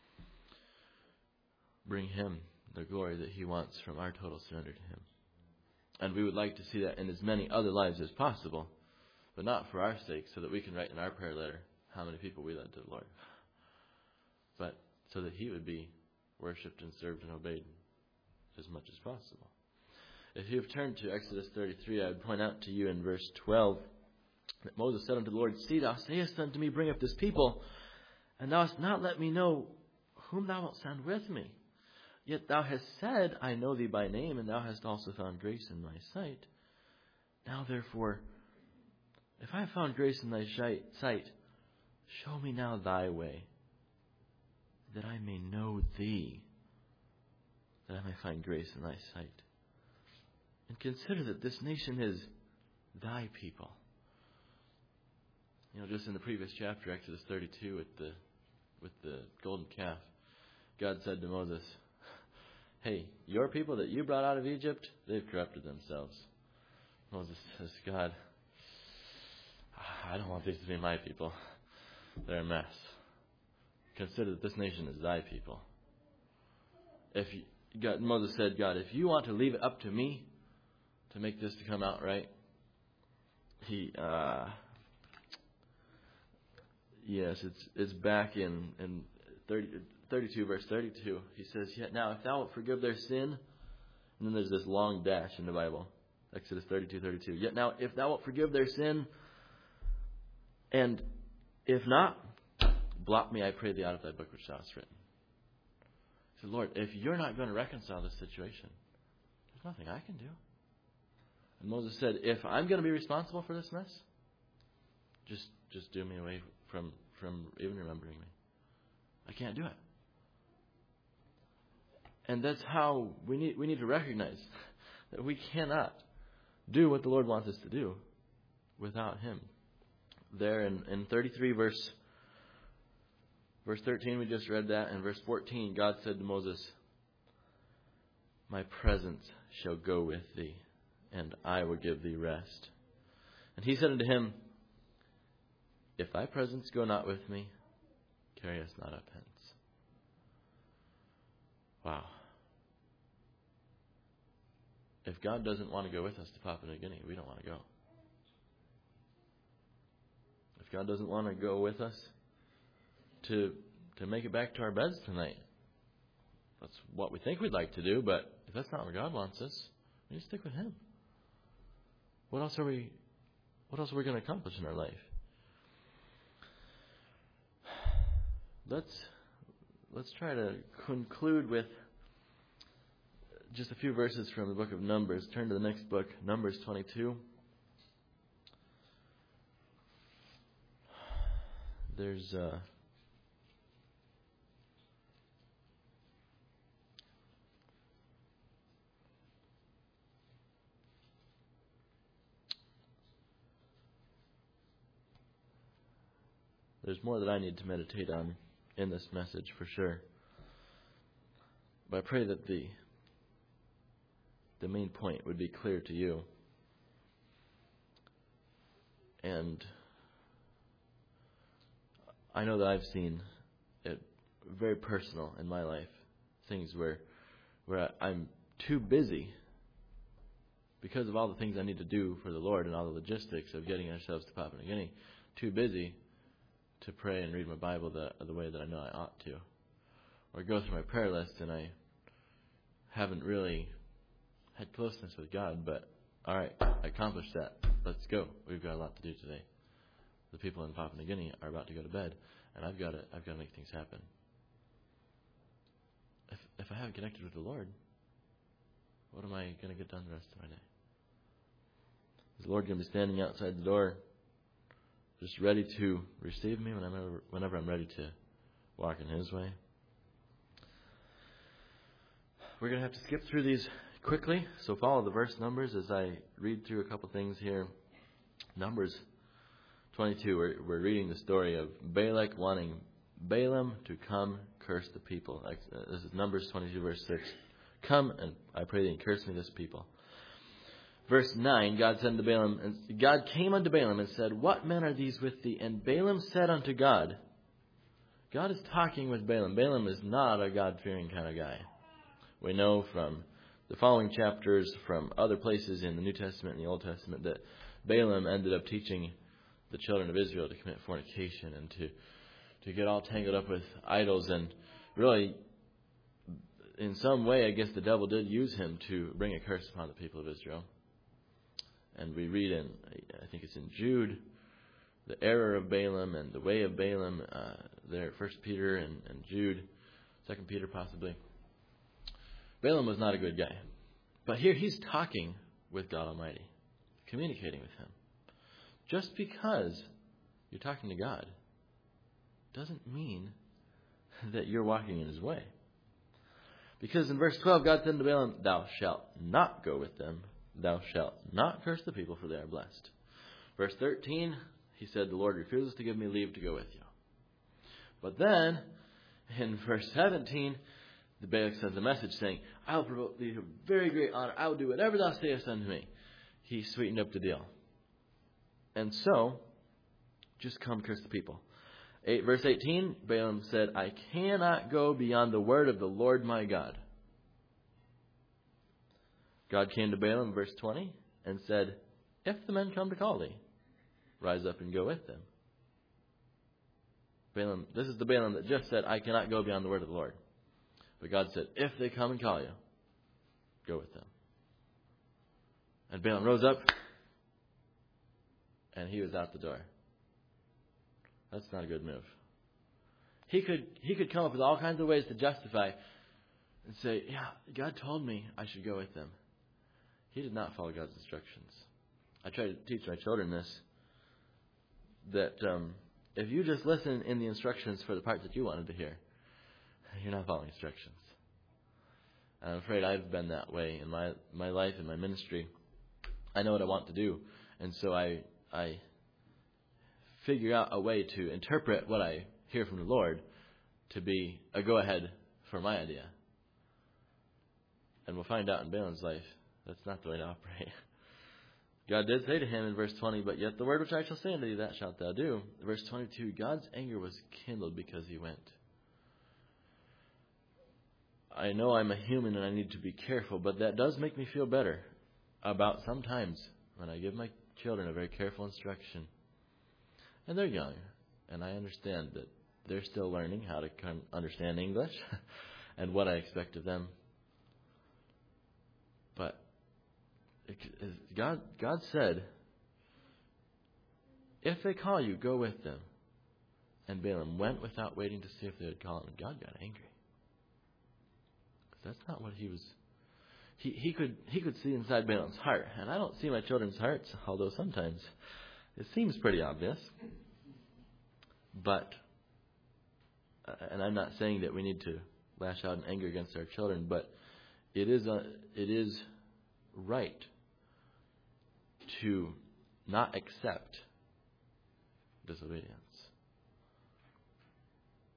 bring Him the glory that He wants from our total surrender to Him. And we would like to see that in as many other lives as possible, but not for our sake, so that we can write in our prayer letter how many people we led to the Lord, but so that He would be worshipped and served and obeyed as much as possible. If you have turned to Exodus 33, I would point out to you in verse 12 that Moses said unto the Lord, See, thou sayest unto me, bring up this people, and thou hast not let me know whom thou wilt send with me. Yet thou hast said, I know thee by name, and thou hast also found grace in my sight. Now therefore, if I have found grace in thy sight, show me now thy way, that I may know thee, that I may find grace in thy sight. And consider that this nation is thy people. You know, just in the previous chapter, Exodus 32, with the golden calf, God said to Moses, hey, your people that you brought out of Egypt, they've corrupted themselves. Moses says, God, I don't want these to be my people. They're a mess. Consider that this nation is thy people. Moses said, God, if you want to leave it up to me to make this to come out right, it's back in 32, verse 32. He says, Yet now, if thou wilt forgive their sin, and then there's this long dash in the Bible, Exodus 32:32. Yet now, if thou wilt forgive their sin, and if not, blot me, I pray thee, out of thy book which thou hast written. He said, Lord, if you're not going to reconcile this situation, there's nothing I can do. And Moses said, if I'm going to be responsible for this mess, just do me away from even remembering me. I can't do it. And that's how we need to recognize that we cannot do what the Lord wants us to do without Him. There in 33 verse 13, we just read that. In verse 14, God said to Moses, My presence shall go with thee, and I will give thee rest. And He said unto him, If thy presence go not with me, carry us not up hence. Wow. If God doesn't want to go with us to Papua New Guinea, we don't want to go. If God doesn't want to go with us to make it back to our beds tonight, that's what we think we'd like to do, but if that's not where God wants us, we need to stick with Him. What else are we going to accomplish in our life? Let's try to conclude with just a few verses from the book of Numbers. Turn to the next book, Numbers 22. There's more that I need to meditate on in this message for sure. But I pray that the the main point would be clear to you. And I know that I've seen it very personal in my life. Things where I'm too busy because of all the things I need to do for the Lord and all the logistics of getting ourselves to Papua New Guinea. Too busy to pray and read my Bible the way that I know I ought to. Or go through my prayer list and I haven't really had closeness with God, but all right, I accomplished that. Let's go. We've got a lot to do today. The people in Papua New Guinea are about to go to bed, and I've got to make things happen. If I haven't connected with the Lord, what am I going to get done the rest of my day? Is the Lord going to be standing outside the door, just ready to receive me whenever I'm ready to walk in His way? We're going to have to skip through these quickly, so follow the verse numbers as I read through a couple things here. Numbers 22, we're reading the story of Balak wanting Balaam to come curse the people. This is Numbers 22, verse 6. Come, and I pray thee, and curse me this people. Verse 9, God came unto Balaam and said, What men are these with thee? And Balaam said unto God, God is talking with Balaam. Balaam is not a God-fearing kind of guy. We know from the following chapters, from other places in the New Testament and the Old Testament, that Balaam ended up teaching the children of Israel to commit fornication and to get all tangled up with idols. And really, in some way, I guess the devil did use him to bring a curse upon the people of Israel. And we read in, I think it's in Jude, the error of Balaam and the way of Balaam, there, 1 Peter and Jude, 2 Peter possibly. Balaam was not a good guy. But here he's talking with God Almighty, communicating with Him. Just because you're talking to God doesn't mean that you're walking in His way. Because in verse 12, God said to Balaam, Thou shalt not go with them. Thou shalt not curse the people, for they are blessed. Verse 13, he said, The Lord refuses to give me leave to go with you. But then, in verse 17, the Balak sends a message saying, I will provoke thee to very great honor. I will do whatever thou sayest unto me. He sweetened up the deal. And so, just come curse the people. Verse 18, Balaam said, I cannot go beyond the word of the Lord my God. God came to Balaam, verse 20, and said, If the men come to call thee, rise up and go with them. Balaam, this is the Balaam that just said, I cannot go beyond the word of the Lord. But God said, if they come and call you, go with them. And Balaam rose up, and he was out the door. That's not a good move. He could come up with all kinds of ways to justify and say, yeah, God told me I should go with them. He did not follow God's instructions. I try to teach my children this, that if you just listen in the instructions for the part that you wanted to hear, you're not following instructions. And I'm afraid I've been that way in my life and my ministry. I know what I want to do, and so I figure out a way to interpret what I hear from the Lord to be a go-ahead for my idea. And we'll find out in Balaam's life that's not the way to operate. God did say to him in verse 20, but yet the word which I shall say unto thee, that shalt thou do. Verse 22, God's anger was kindled because he went. I know I'm a human and I need to be careful, but that does make me feel better about sometimes when I give my children a very careful instruction. And they're young, and I understand that they're still learning how to understand English and what I expect of them. But God said, if they call you, go with them. And Balaam went without waiting to see if they would call him, and God got angry. That's not what he was. He could see inside Balaam's heart, and I don't see my children's hearts, although sometimes it seems pretty obvious. But, and I'm not saying that we need to lash out in anger against our children, but it is right to not accept disobedience.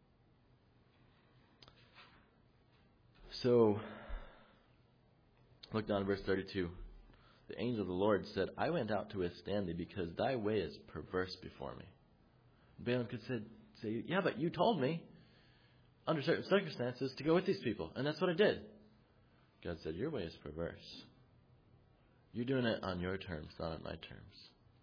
So, Look down at verse 32. The angel of the Lord said, I went out to withstand thee, because thy way is perverse before me. Balaam could say, yeah, but you told me, under certain circumstances, to go with these people, and that's what I did. God said, your way is perverse. You're doing it on your terms, not on my terms.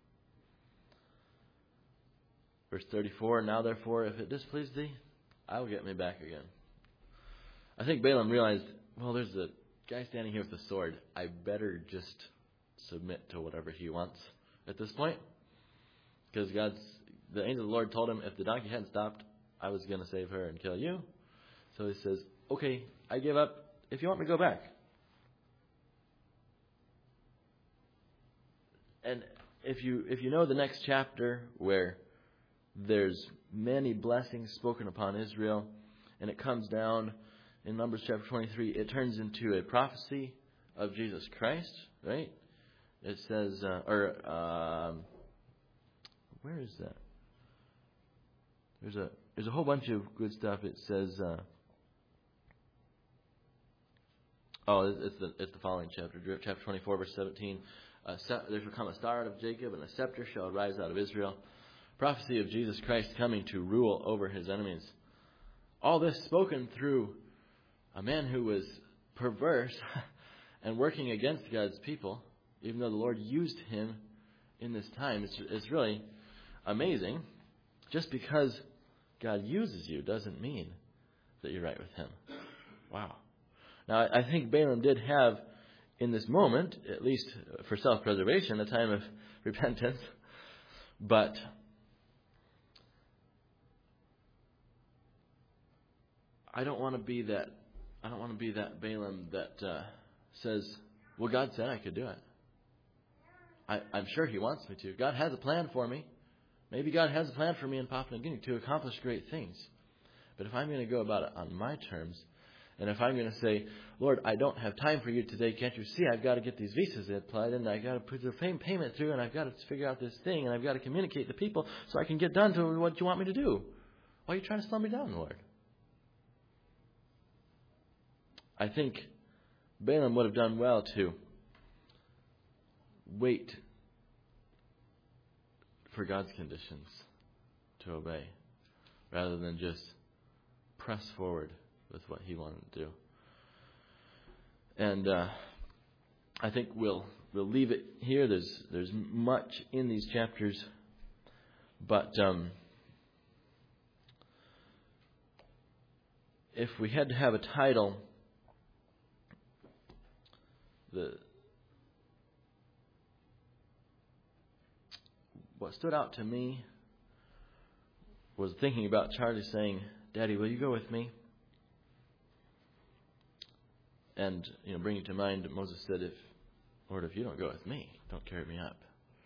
Verse 34, now therefore, if it displease thee, I will get me back again. I think Balaam realized, well, there's a guy standing here with a sword. I better just submit to whatever he wants at this point. Because the angel of the Lord told him, if the donkey hadn't stopped, I was going to save her and kill you. So he says, okay, I give up if you want me to go back. And if you know the next chapter where there's many blessings spoken upon Israel, and it comes down in Numbers chapter 23, it turns into a prophecy of Jesus Christ, right? It says, where is that? There's a whole bunch of good stuff. It says, it's the following chapter, chapter 24, verse 17. There shall come a star out of Jacob, and a scepter shall arise out of Israel. Prophecy of Jesus Christ coming to rule over his enemies. All this spoken through a man who was perverse and working against God's people, even though the Lord used him in this time. It's really amazing. Just because God uses you doesn't mean that you're right with him. Wow. Now, I think Balaam did have, in this moment, at least for self-preservation, a time of repentance. But I don't want to be that Balaam that says, well, God said I could do it. I'm sure he wants me to. God has a plan for me. Maybe God has a plan for me in Papua New Guinea to accomplish great things. But if I'm going to go about it on my terms, and if I'm going to say, Lord, I don't have time for you today. Can't you see I've got to get these visas applied, and I've got to put the payment through, and I've got to figure out this thing, and I've got to communicate to people so I can get done to what you want me to do. Why are you trying to slow me down, Lord? I think Balaam would have done well to wait for God's conditions to obey, rather than just press forward with what he wanted to do. And I think we'll leave it here. There's much in these chapters, but if we had to have a title, what stood out to me was thinking about Charlie saying, Daddy, will you go with me? And, bringing to mind, Moses said, Lord, if you don't go with me, don't carry me up.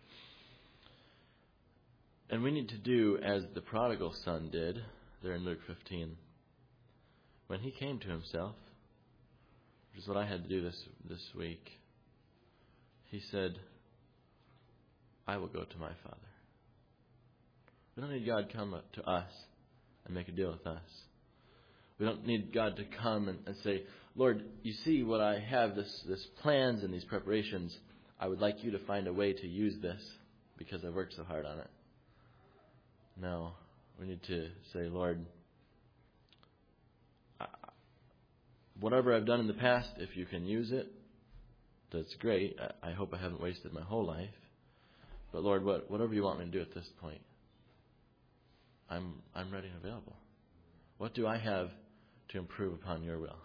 And we need to do as the prodigal son did, there in Luke 15. When he came to himself, which is what I had to do this week, he said, I will go to my Father. We don't need God to come up to us and make a deal with us. We don't need God to come and say, Lord, you see what I have, this plans and these preparations. I would like you to find a way to use this because I've worked so hard on it. No, we need to say, Lord, whatever I've done in the past, if you can use it, that's great. I hope I haven't wasted my whole life. But Lord, whatever you want me to do at this point, I'm ready and available. What do I have to improve upon your will?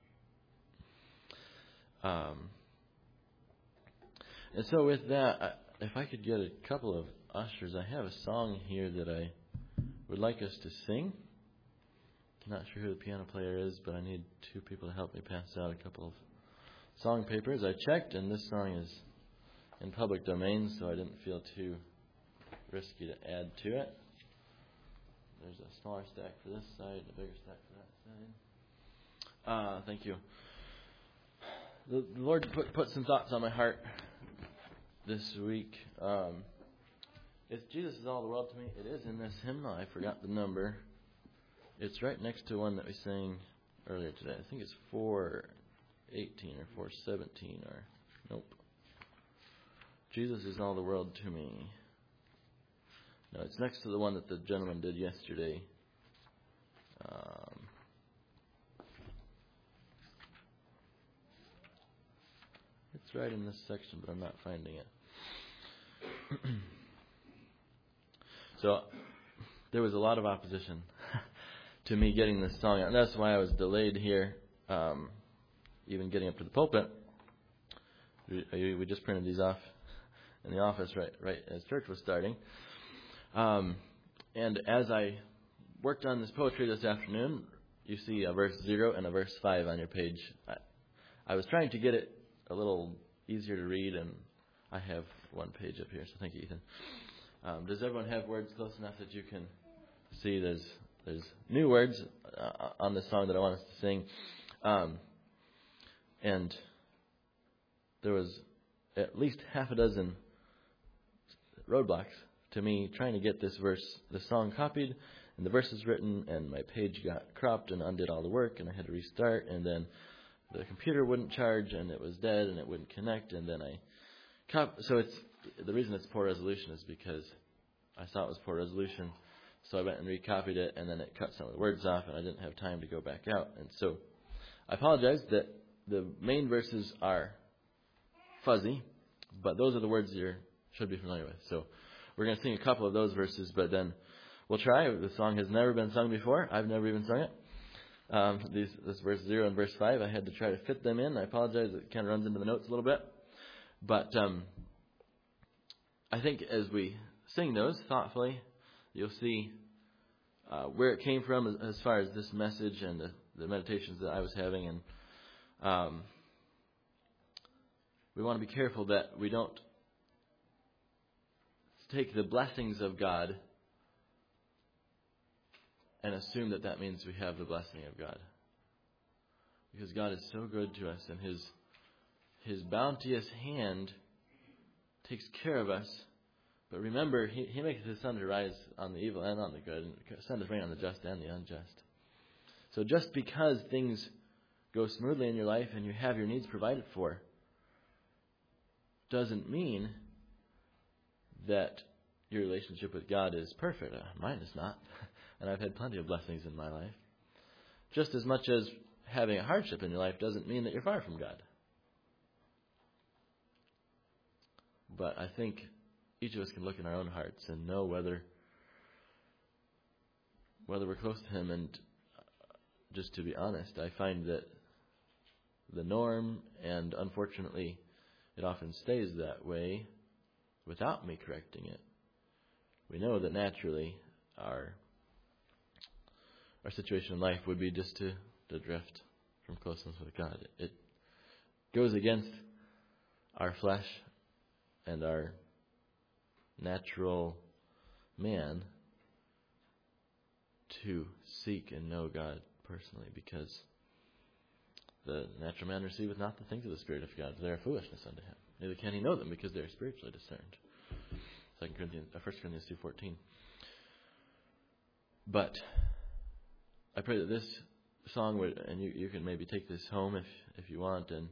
And so with that, if I could get a couple of ushers, I have a song here that I would like us to sing. I'm not sure who the piano player is, but I need two people to help me pass out a couple of song papers. I checked, and this song is in public domain, so I didn't feel too risky to add to it. There's a smaller stack for this side, a bigger stack for that side. Thank you. The Lord put some thoughts on my heart this week. If Jesus is all the world to me, it is in this hymnal. I forgot the number. It's right next to one that we sang earlier today. I think it's 4 4:18 or 4:17 or nope. Jesus is all the world to me. No, it's next to the one that the gentleman did yesterday. It's right in this section, but I'm not finding it. So there was a lot of opposition to me getting this song out. And that's why I was delayed here, even getting up to the pulpit. We just printed these off in the office right as church was starting. And as I worked on this poetry this afternoon, you see a verse 0 and a verse 5 on your page. I was trying to get it a little easier to read, and I have one page up here, so thank you, Ethan. Does everyone have words close enough that you can see there's new words on this song that I want us to sing? And there was at least half a dozen roadblocks to me trying to get this song copied, and the verses written, and my page got cropped and undid all the work, and I had to restart, and then the computer wouldn't charge, and it was dead, and it wouldn't connect, and then so the reason it's poor resolution is because I saw it was poor resolution, so I went and recopied it, and then it cut some of the words off, and I didn't have time to go back out, and so I apologize that the main verses are fuzzy, but those are the words you should be familiar with. So we're going to sing a couple of those verses, but then we'll try. The song has never been sung before. I've never even sung it. This verse 0 and verse 5, I had to try to fit them in. I apologize. It kind of runs into the notes a little bit. But I think as we sing those thoughtfully, you'll see where it came from as far as this message and the meditations that I was having. And we want to be careful that we don't take the blessings of God and assume that means we have the blessing of God. Because God is so good to us, and His bounteous hand takes care of us. But remember, He makes His sun to rise on the evil and on the good, and send His rain on the just and the unjust. So just because things go smoothly in your life and you have your needs provided for, doesn't mean that your relationship with God is perfect. Mine is not. And I've had plenty of blessings in my life. Just as much as having a hardship in your life doesn't mean that you're far from God. But I think each of us can look in our own hearts and know whether we're close to Him. And just to be honest, I find that the norm, and unfortunately it often stays that way without me correcting it. We know that naturally our situation in life would be just to drift from closeness with God. It goes against our flesh and our natural man to seek and know God personally, because the natural man receiveth not the things of the Spirit of God, for they are foolishness unto him. Neither can he know them, because they are spiritually discerned. 1 Corinthians 2:14. But I pray that this song would, and you can maybe take this home if you want, and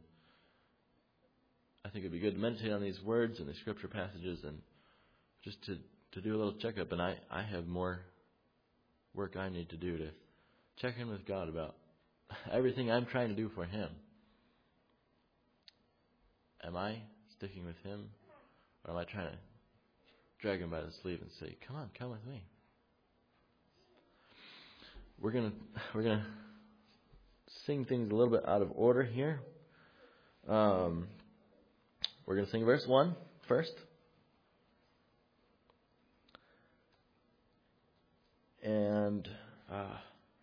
I think it'd be good to meditate on these words and the scripture passages, and just to do a little checkup. And I have more work I need to do to check in with God about everything I'm trying to do for Him. Am I sticking with Him, or am I trying to drag Him by the sleeve and say, "Come on, come with me"? We're gonna sing things a little bit out of order here. We're gonna sing verse 1 first, and I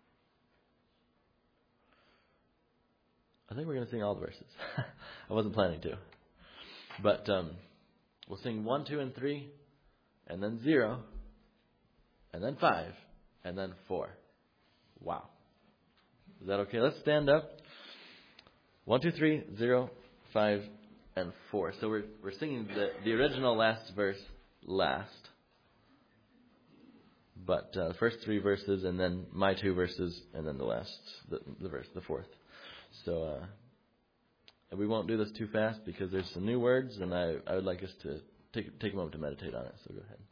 think we're gonna sing all the verses. I wasn't planning to, but we'll sing 1, 2, and 3, and then 0, and then 5, and then 4. Wow. Is that okay? Let's stand up. 1, 2, 3, 0, 5, and 4. So we're singing the original last verse last. But the first 3 verses, and then my 2 verses, and then the last, the verse, the fourth. So we won't do this too fast because there's some new words, and I would like us to take a moment to meditate on it. So go ahead.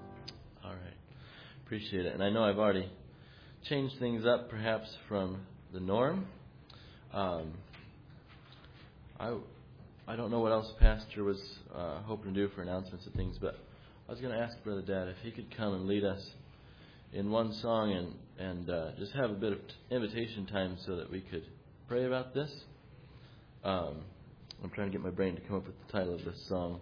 Appreciate it. And I know I've already changed things up perhaps from the norm. I don't know what else Pastor was hoping to do for announcements and things, but I was going to ask Brother Dad if he could come and lead us in one song and just have a bit of invitation time so that we could pray about this. I'm trying to get my brain to come up with the title of this song.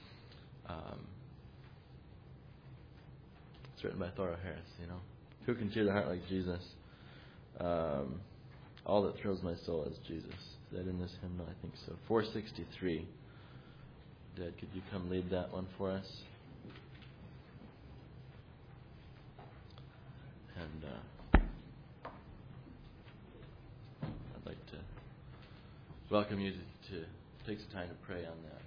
It's written by Thora Harris, Who can cheer the heart like Jesus? All that thrills my soul is Jesus. Is that in this hymnal? I think so. 463. Dad, could you come lead that one for us? And I'd like to welcome you to take some time to pray on that.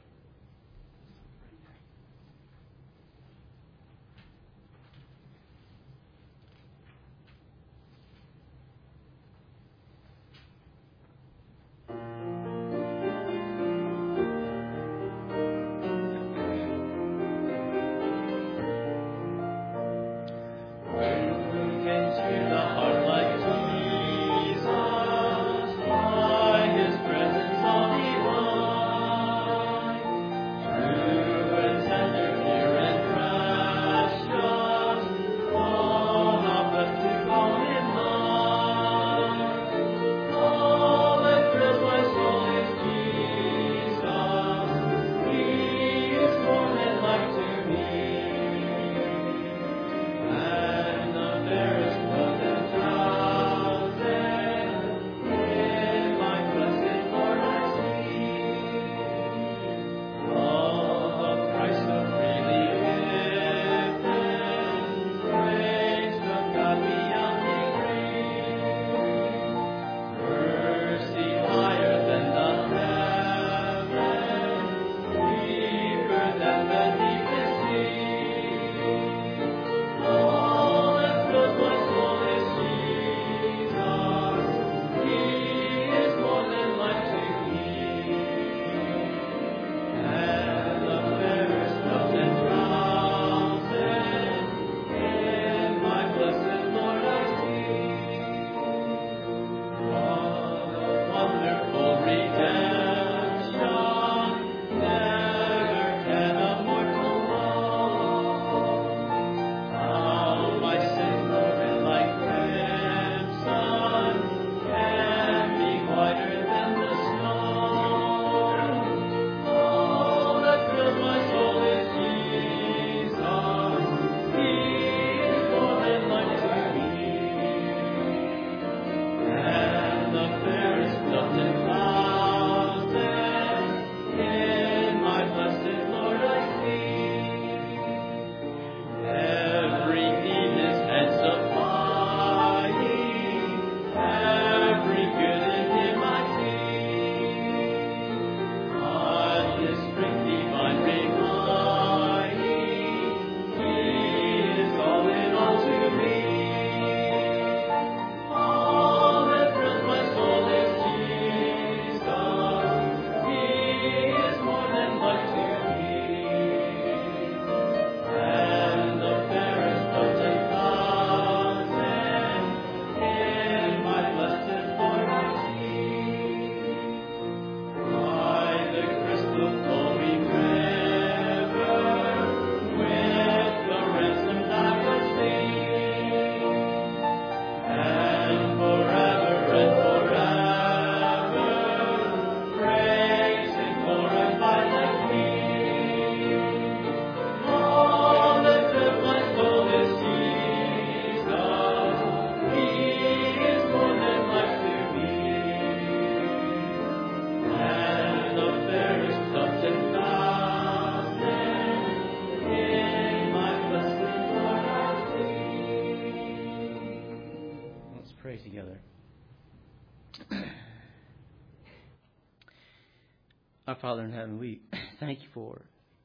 Our Father in heaven, we thank you for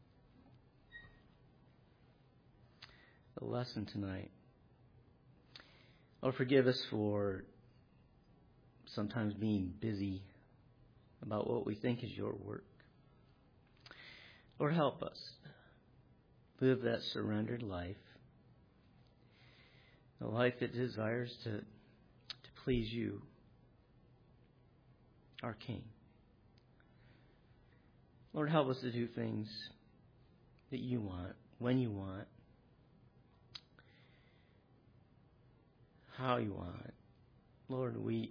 the lesson tonight. Lord, forgive us for sometimes being busy about what we think is your work. Lord, help us live that surrendered life, a life that desires to please you our King. Lord, help us to do things that you want, when you want, how you want. Lord, we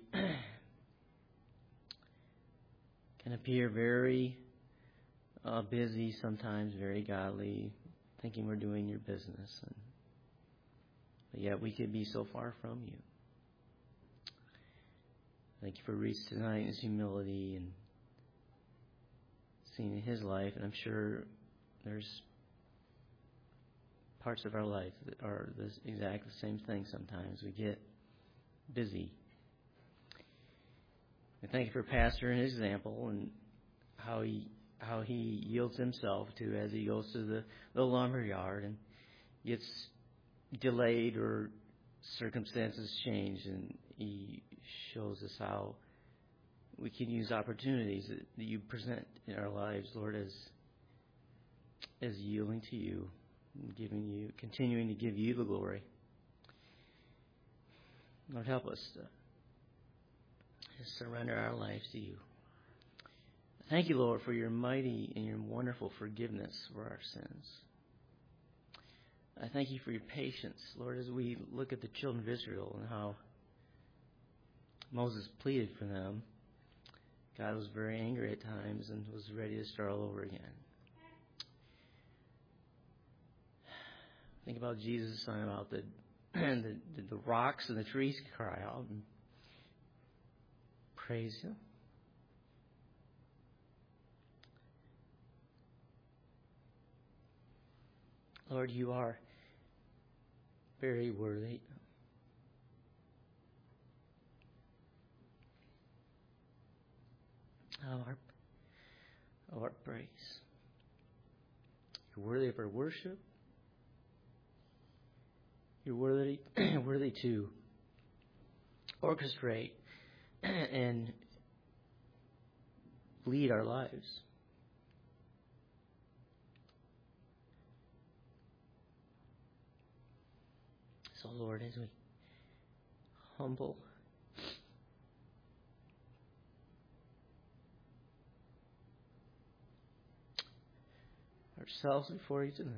can appear very busy, sometimes very godly, thinking we're doing your business. But yet we could be so far from you. Thank you for Reese tonight and his humility and seeing his life. And I'm sure there's parts of our life that are the exact same thing sometimes. We get busy. And thank you for Pastor and his example and how he yields himself to as he goes to the lumber yard and gets delayed or circumstances change, and he shows us how we can use opportunities that you present in our lives, Lord, as yielding to you, and continuing to give you the glory. Lord, help us to surrender our lives to you. Thank you, Lord, for your mighty and your wonderful forgiveness for our sins. I thank you for your patience, Lord, as we look at the children of Israel and how Moses pleaded for them. God was very angry at times and was ready to start all over again. Think about Jesus saying about the rocks and the trees cry out and praise him. Lord, you are very worthy of our praise. You're worthy of our worship. You're worthy to orchestrate and lead our lives. So, Lord, as we humble ourselves before you tonight,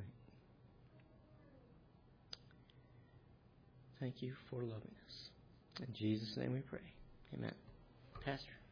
thank you for loving us. In Jesus' name we pray. Amen. Pastor.